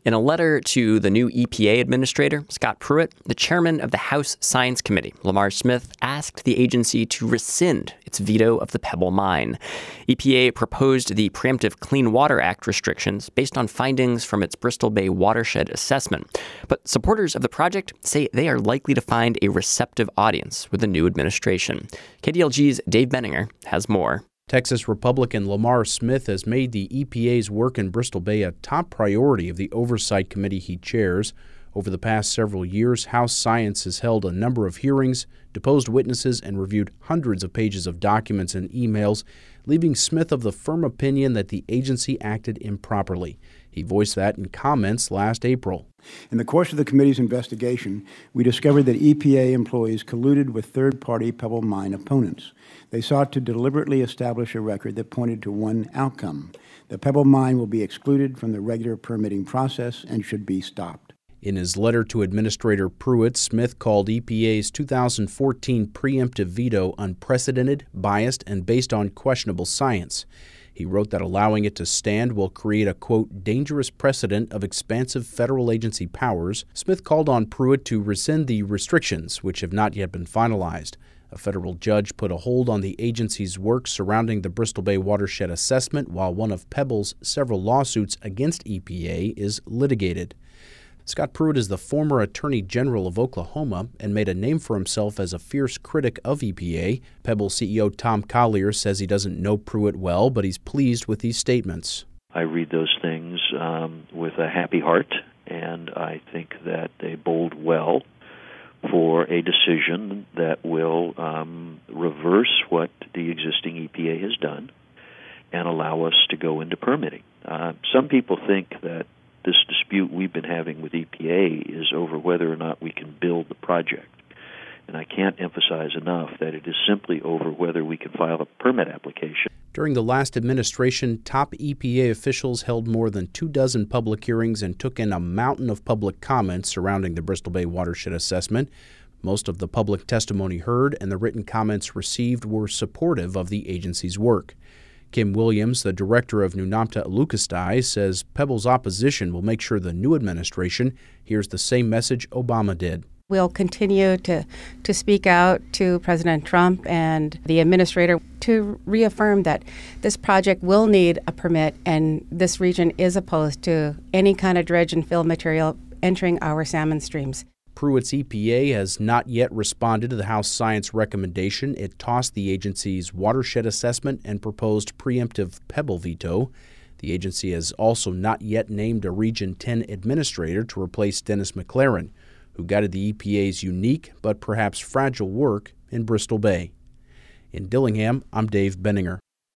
In a letter to the new EPA administrator, Scott Pruitt, the chairman of the House Science Committee, Lamar Smith, asked the agency to rescind its veto of the Pebble mine. EPA proposed the Preemptive Clean Water Act restrictions based on findings from its Bristol Bay watershed assessment. But supporters of the project say they are likely to find a receptive audience with the new administration. KDLG's Dave Benninger has more. Texas Republican Lamar Smith has made the EPA's work in Bristol Bay a top priority of the Oversight Committee he chairs. Over the past several years, House Science has held a number of hearings, deposed witnesses, and reviewed hundreds of pages of documents and emails, leaving Smith of the firm opinion that the agency acted improperly. He voiced that in comments last April. In the course of the committee's investigation, we discovered that EPA employees colluded with third-party Pebble mine opponents. They sought to deliberately establish a record that pointed to one outcome. The Pebble mine will be excluded from the regular permitting process and should be stopped. In his letter to Administrator Pruitt, Smith called EPA's 2014 preemptive veto unprecedented, biased, and based on questionable science. He wrote that allowing it to stand will create a, quote, dangerous precedent of expansive federal agency powers. Smith called on Pruitt to rescind the restrictions, which have not yet been finalized. A federal judge put a hold on the agency's work surrounding the Bristol Bay watershed assessment, while one of Pebble's several lawsuits against EPA is litigated. Scott Pruitt is the former Attorney General of Oklahoma and made a name for himself as a fierce critic of EPA. Pebble CEO Tom Collier says he doesn't know Pruitt well, but he's pleased with these statements. I read those things with a happy heart, and I think that they bode well for a decision that will reverse what the existing EPA has done and allow us to go into permitting. Some people think that this dispute we've been having with EPA is over whether or not we can build the project. And I can't emphasize enough that it is simply over whether we can file a permit application. During the last administration, top EPA officials held more than 24 public hearings and took in a mountain of public comments surrounding the Bristol Bay watershed assessment. Most of the public testimony heard and the written comments received were supportive of the agency's work. Kim Williams, the director of Nunamta Ilocostai, says Pebble's opposition will make sure the new administration hears the same message Obama did. We'll continue to speak out to President Trump and the administrator to reaffirm that this project will need a permit, and this region is opposed to any kind of dredge and fill material entering our salmon streams. Pruitt's EPA has not yet responded to the House Science recommendation. It tossed the agency's watershed assessment and proposed preemptive Pebble veto. The agency has also not yet named a Region 10 administrator to replace Dennis McLaren, who guided the EPA's unique but perhaps fragile work in Bristol Bay. In Dillingham, I'm Dave Benninger.